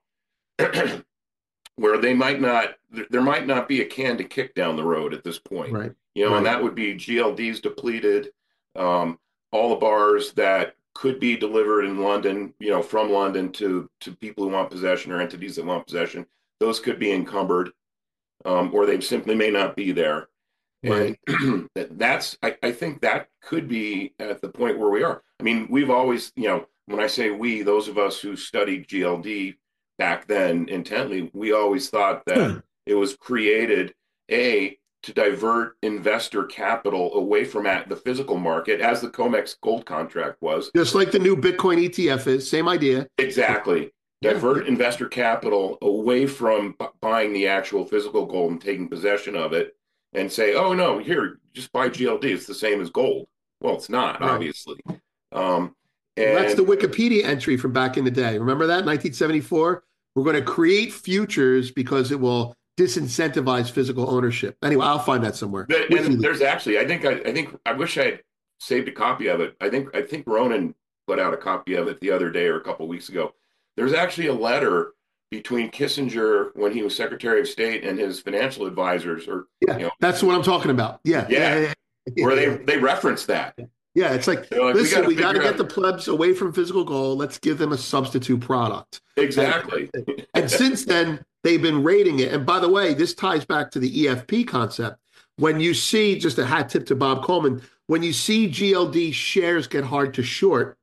where they might not, there might not be a can to kick down the road at this point.
Right.
You know,
right.
and that would be G L Ds depleted, um, all the bars that could be delivered in London, you know, from London to to people who want possession or entities that want possession, those could be encumbered, um, or they simply may not be there. And
Right.
that's, I, I think that could be at the point where we are. I mean, we've always, you know, when I say we, those of us who studied G L D back then intently, we always thought that it was created, A, to divert investor capital away from at the physical market, as the COMEX gold contract was.
Just like the new Bitcoin E T F is, same idea.
Exactly.
Yeah,
Divert
yeah.
investor capital away from b- buying the actual physical gold and taking possession of it and say, oh, no, here, just buy G L D. It's the same as gold. Well, it's not,
Right.
obviously. Um,
Well, that's the
and
Wikipedia entry from back in the day. Remember that, nineteen seventy-four? We're going to create futures because it will disincentivize physical ownership. Anyway, I'll find that somewhere.
But,
Wiki-
and there's actually, I think, I, I think, I wish I had saved a copy of it. I think, I think Ronan put out a copy of it the other day or a couple of weeks ago. There's actually a letter between Kissinger when he was Secretary of State and his financial advisors, or
yeah,
you know,
that's what I'm talking about. Yeah,
Yeah.
yeah, yeah, yeah.
where they they reference that.
Yeah, it's like,
They're like, we
listen,
gotta
we got to
figure
get the
out
plebs away from physical gold. Let's give them a substitute product.
exactly.
And, and since then, they've been rating it. And by the way, this ties back to the E F P concept. When you see, just a hat tip to Bob Coleman, when you see G L D shares get hard to short,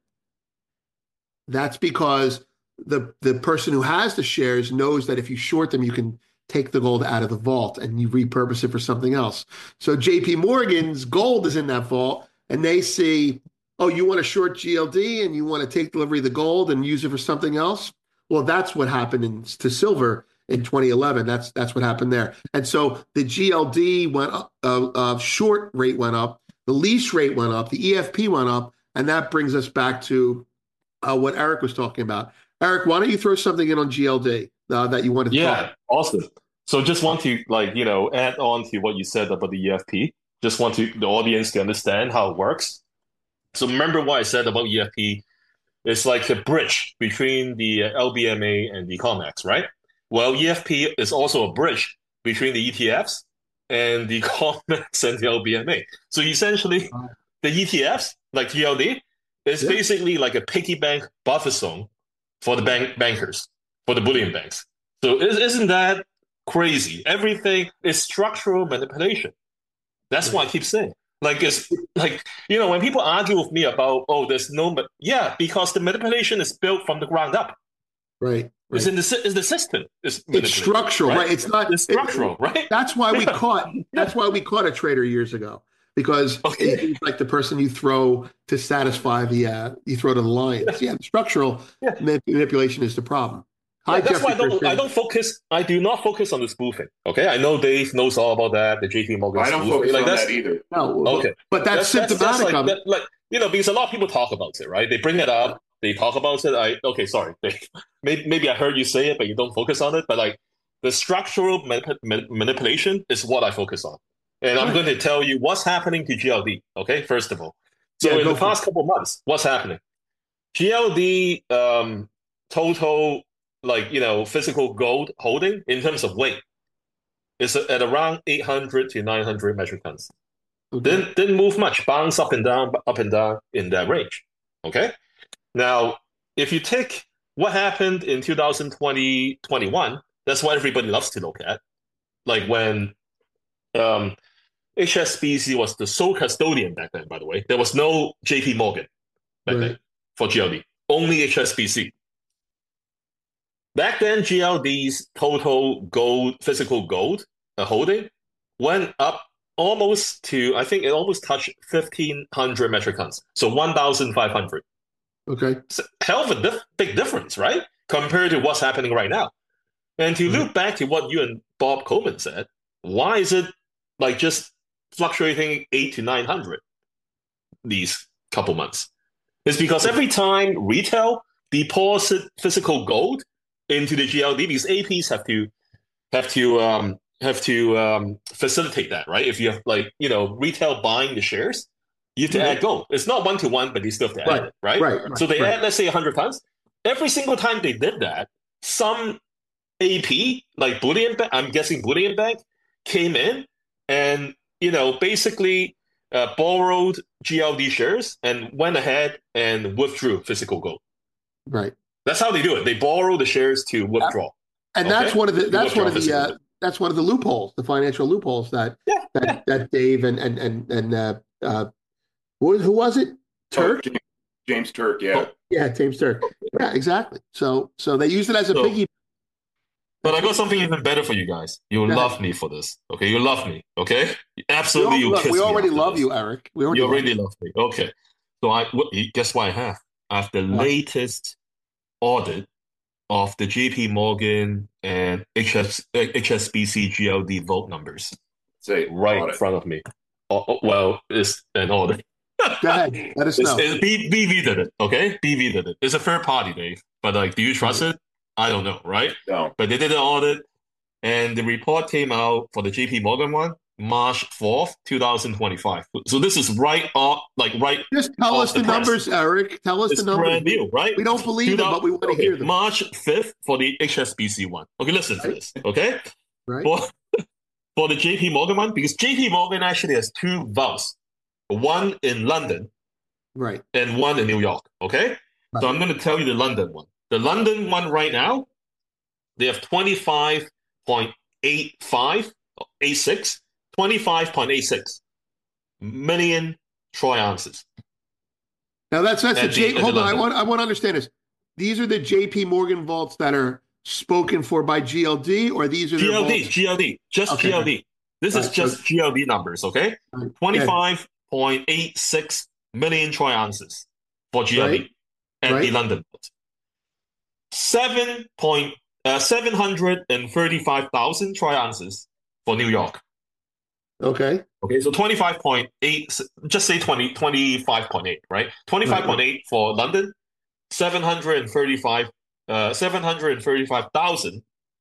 that's because the the person who has the shares knows that if you short them, you can take the gold out of the vault and you repurpose it for something else. So J P Morgan's gold is in that vault, and they see, oh, you want to short G L D and you want to take delivery of the gold and use it for something else? Well, that's what happened in, to silver in twenty eleven. That's that's what happened there. And so the G L D went up, uh, uh, short rate went up, the lease rate went up, the E F P went up, and that brings us back to uh, what Eric was talking about. Eric, why don't you throw something in on G L D uh, that you wanted to
Yeah,
talk?
awesome. So just want to like, you know, add on to what you said about the E F P. Just want to the audience to understand how it works. So remember what I said about E F P. It's like a bridge between the L B M A and the COMEX, right? Well, E F P is also a bridge between the E T Fs and the COMEX and the L B M A. So essentially, the E T Fs, like G L D, is
Yeah.
basically like a piggy bank buffer zone for the bank bankers, for the bullion banks. So is, isn't that crazy? Everything is structural manipulation. That's what I keep saying. Like it's like, you know, when people argue with me about, oh, there's no, but yeah, because the manipulation is built from the ground up.
Right.
It's
right.
in the sy- it's the system. It's,
It's
manipulated,
structural, right? It's not.
It's
it-
structural, right?
That's why we
Yeah.
caught. That's why we caught a trader years ago, because
Okay.
he's like the person you throw to satisfy the uh, you throw to the lions. Yeah, the structural
Yeah.
manip- manipulation is the problem. Hi,
Yeah, that's
Jeffrey
why I don't,
Christian.
I don't focus. I do not focus on the spoofing. Okay, I know Dave knows all about that. The J P Morgan
I don't
spoofing.
focus
like
on
that's
that either.
No,
okay.
but that's,
That's, that's, that's
symptomatic
like,
of it.
that, like you know, because a lot of people talk about it, right? They bring it up, they talk about it. I okay, sorry, Dave. Maybe, maybe I heard you say it, but you don't focus on it. But like the structural manip- man- manipulation is what I focus on, and I'm
Right.
going to tell you what's happening to G L D. Okay, first of all, so
Yeah,
in
go
the
for
past couple of months, what's happening? G L D um, total, like you know, physical gold holding in terms of weight is at around eight hundred to nine hundred metric tons.
Okay.
Didn't didn't move much, bounce up and down, up and down in that range. Okay. Now, if you take what happened in two thousand twenty, twenty-one, that's what everybody loves to look at. Like when um, H S B C was the sole custodian back then, by the way. There was no J P Morgan back
Right.
then for G L D, only H S B C. Back then, G L D's total gold, physical gold uh, holding went up almost to, I think it almost touched fifteen hundred metric tons. So one thousand five hundred.
Okay.
It's a hell of a dif- big difference, right? Compared to what's happening right now. And to
Mhm.
loop back to what you and Bob Coleman said, why is it like just fluctuating eight to nine hundred these couple months? It's because every time retail deposit physical gold into the G L D, these A Ps have to have to um, have to um, facilitate that, right? If you have like you know retail buying the shares, you have to
Mhm.
add gold. It's not one to one, but you still have to add
Right.
it, right?
Right. right
So they
right.
add, let's say, one hundred tons. Every single time they did that, some A P, like Bullion Bank, I'm guessing Bullion Bank, came in and, you know, basically uh, borrowed G L D shares and went ahead and withdrew physical gold.
Right.
That's how they do it. They borrow the shares to withdraw.
And
Okay.
that's one of the
You
that's
withdraw
one of the
physical
uh,
gold.
that's one of the loopholes, the financial loopholes that
Yeah,
that
yeah.
that Dave and and and and uh, uh, who, who was it? Turk.
Oh, James, James Turk, yeah.
Yeah, James Turk. Yeah, exactly. So so they use it as a
So-
piggy.
But I got something even better for you guys. You'll
Go ahead.
love me for this. Okay, you love me. Okay,
We,
absolutely.
al-
You
look,
kiss
we
me
already
after
love
this.
you, Eric. We already
You
love
already
you.
love me. Okay. So I what, guess what I have? I have the
What?
latest audit of the J P Morgan and H S, H S B C G L D vote numbers
Say
right in
audit.
front of me. Oh, oh, well, it's an audit.
Go ahead. Let us
It's,
know.
it's B, BV did it, okay? B V did it. It's a third party, Dave. But like, do you trust it? I don't know, right?
No.
But they did an audit, and the report came out for the J P Morgan one, March fourth, twenty twenty-five. So this is right off, like right
Just tell
off
us the,
the press.
numbers, Eric. Tell us
It's
the numbers.
brand new, right?
We don't believe them, but we want to
okay,
hear them.
March fifth for the H S B C one. Okay, listen to
Right.
this, okay?
Right.
For, for the J P Morgan one, because J P Morgan actually has two vaults, one in London
Right.
and one in New York. Okay, so
Right.
I'm going to tell you the London one. The London one right now, they have twenty-five point eight five, eight six, twenty-five point eight six million troy ounces
Now that's that's the
at
J.
the at the
Hold on, I
London.
want I want to understand this. These are the J P Morgan vaults that are spoken for by G L D, or these are their
G L D,
vaults?
G L D, just
Okay.
G L D. This
All
is
right. So,
just G L D numbers, okay?
right. Yeah.
twenty-five point eight six million troy ounces for G L D
Right.
at the
Right.
London vault. Seven point uh, seven hundred and thirty-five thousand troy ounces for New York.
Okay.
Okay, so twenty-five point eight, just say twenty, twenty-five point eight, right? twenty-five point eight for London, seven hundred thirty-five, uh, seven hundred thirty-five thousand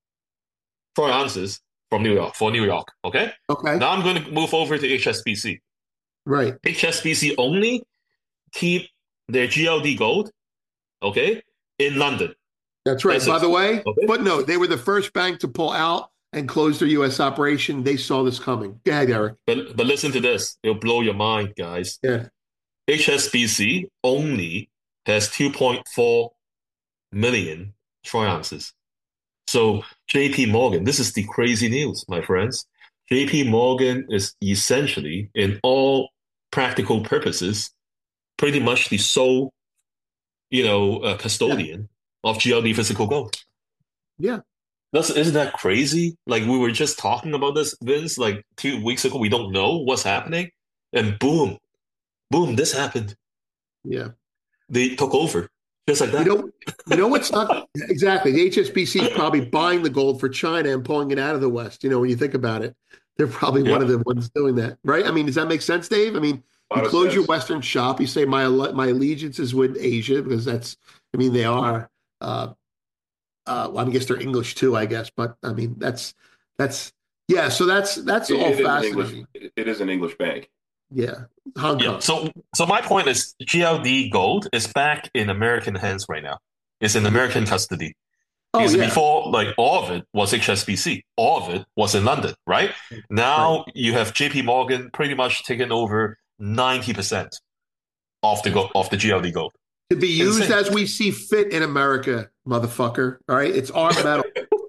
troy ounces from New York, for New York, okay?
Okay.
Now I'm going to move over to H S B C.
Right.
H S B C only keep their G L D gold, okay, in London.
That's right.
That's
By
it.
the way,
Okay.
footnote, they were the first bank to pull out and close their U S operation. They saw this coming. Go ahead, Eric.
But but listen to this. It'll blow your mind, guys.
Yeah.
H S B C only has two point four million troy ounces. So J P Morgan, this is the crazy news, my friends. J P Morgan is essentially, in all practical purposes, pretty much the sole, you know, uh, custodian of G L D physical gold.
Yeah.
That's, isn't that crazy? Like we were just talking about this, Vince, like two weeks ago. We don't know what's happening, and boom, boom, this happened.
Yeah.
They took over just like that.
You know, you know what's not exactly the H S B C is probably buying the gold for China and pulling it out of the West. You know, when you think about it, they're probably
Yeah.
one of the ones doing that, right? I mean, does that make sense, Dave? I mean,
A
you
lot of
close your
sense.
Western shop, you say my my allegiance is with Asia because that's, I mean, they are. Uh, uh, well, I guess they're English too, I guess, but I mean, that's that's yeah. So that's that's
It,
all
it is an English.
fascinating.
It is an English bank.
Yeah, Hong
Yeah.
Kong.
So, so my point is, G L D gold is back in American hands right now. It's in American custody.
Oh
Because
yeah,
before, like all of it was H S B C, all of it was in London, right? Now you have J P Morgan pretty much taken over ninety percent of the go- of the G L D gold.
to be used
Insane.
as we see fit in America, motherfucker. All right, it's our metal.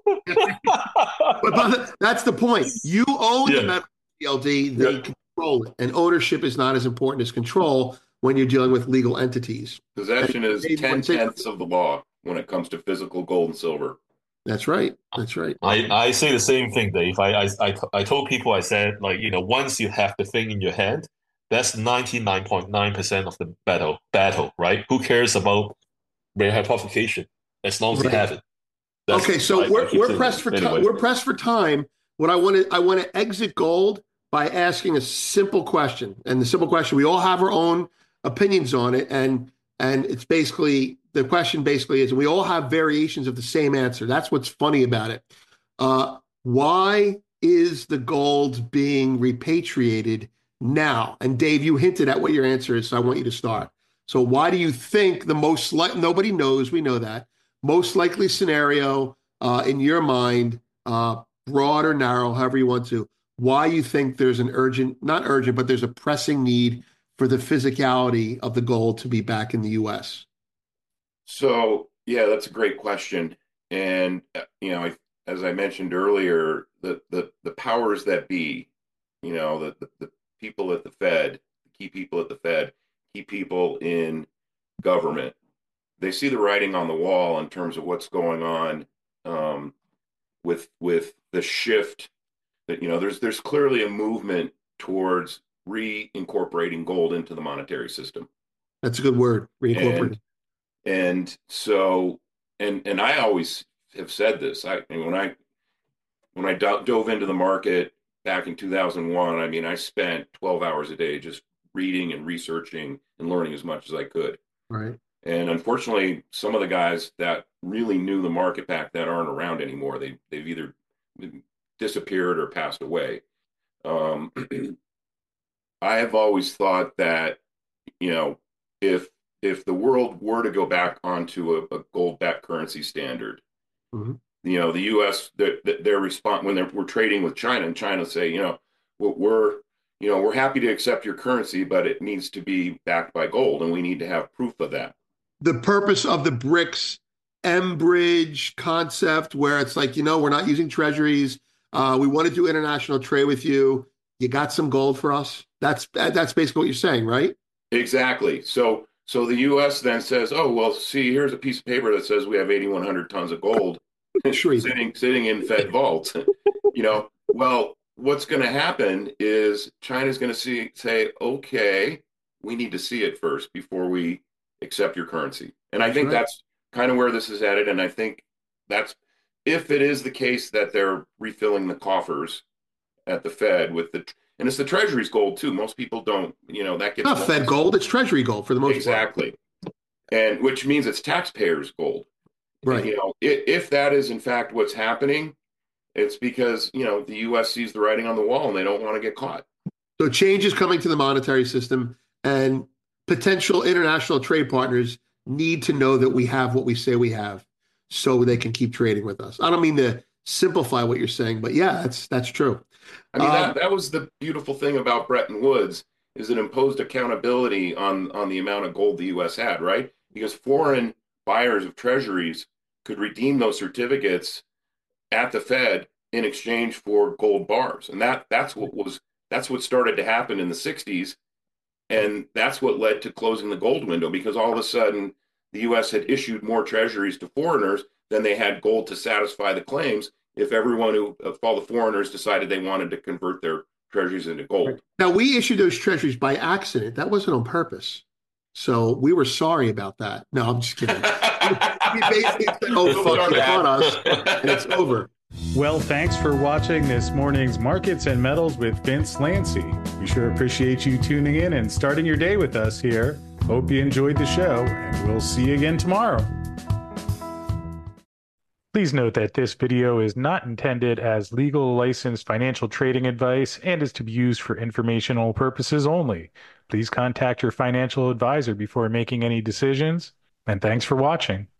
But, but that's the point. You own
Yeah.
the metal G L D, they
Yeah.
control it. And ownership is not as important as control when you're dealing with legal entities.
Possession is
Dave, you
ten
wanna say
tenths of the law when it comes to physical gold and silver.
That's right. That's right.
I, I say the same thing, Dave. I, I, I, I told people, I said, like, you know, once you have the thing in your hand, that's ninety-nine point nine percent of the battle, battle, right? Who cares about rare hypothecation as long as you
Right.
have it? That's-
Okay, so
I- I
we're
keep
we're
saying
pressed
that.
for time.
Anyway.
We're pressed for time. What I want to I want to exit gold by asking a simple question, and the simple question we all have our own opinions on it, and and it's basically the question basically is we all have variations of the same answer. That's what's funny about it. Uh, why is the gold being repatriated now? And Dave, you hinted at what your answer is, so I want you to start. So why do you think the most like nobody knows? We know that. Most likely scenario uh, in your mind, uh, broad or narrow, however you want to, why you think there's an urgent, not urgent, but there's a pressing need for the physicality of the gold to be back in the U S?
So, yeah, that's a great question. And, uh, you know, I, as I mentioned earlier, the, the, the powers that be, you know, the, the, the people at the Fed, the key people at the Fed, key people in government, they see the writing on the wall in terms of what's going on um, with with the shift that, you know, there's there's clearly a movement towards reincorporating gold into the monetary system.
That's a good word, reincorporated.
And, and so, and and I always have said this. I when I when I do- dove into the market back in two thousand one, I mean, I spent twelve hours a day just reading and researching and learning as much as I could.
Right.
And unfortunately, some of the guys that really knew the market back then aren't around anymore. They they've either disappeared or passed away. Um, I have always thought that, you know, if if the world were to go back onto a, a gold-backed currency standard,
mm-hmm.
you know, the U S their, their response when they're we're trading with China, and China say, you know, we're you know, we're happy to accept your currency, but it needs to be backed by gold, and we need to have proof of that.
The purpose of the BRICS M-Bridge concept, where it's like, you know, we're not using treasuries. Uh, we want to do international trade with you. You got some gold for us. That's that's basically what you're saying, right?
Exactly. So so the U S then says, oh, well, see, here's a piece of paper that says we have eighty-one hundred tons of gold sitting sitting in Fed vaults. You know, well, what's going to happen is China's going to see say, okay, we need to see it first before we accept your currency. And I
That's
think
right.
that's kind of where this is headed. And I think that's if it is the case that they're refilling the coffers at the Fed with the, and it's the Treasury's gold too. Most people don't, you know, that gets
Not Fed
lost.
gold, it's treasury gold for the most part.
Exactly. And which means it's taxpayers' gold.
Right.
You know, if, if that is in fact what's happening, it's because, you know, the U S sees the writing on the wall and they don't want to get caught.
So change is coming to the monetary system, and potential international trade partners need to know that we have what we say we have so they can keep trading with us. I don't mean to simplify what you're saying, but yeah, that's that's true.
I mean,
Um,
that, that was the beautiful thing about Bretton Woods is it imposed accountability on, on the amount of gold the U S had, right? Because foreign buyers of treasuries could redeem those certificates at the Fed in exchange for gold bars. And that that's what was that's what started to happen in the sixties. And that's what led to closing the gold window, because all of a sudden the U S had issued more treasuries to foreigners than they had gold to satisfy the claims if everyone who, if all the foreigners decided they wanted to convert their treasuries into gold.
Now, we issued those treasuries by accident. That wasn't on purpose. So we were sorry about that. No, I'm just kidding. We basically said, oh, fuck, you caught us, and it's over.
Well, thanks for watching this morning's Markets and Metals with Vince Lanci. We sure appreciate you tuning in and starting your day with us here. Hope you enjoyed the show, and we'll see you again tomorrow. Please note that this video is not intended as legal licensed financial trading advice and is to be used for informational purposes only. Please contact your financial advisor before making any decisions, and thanks for watching.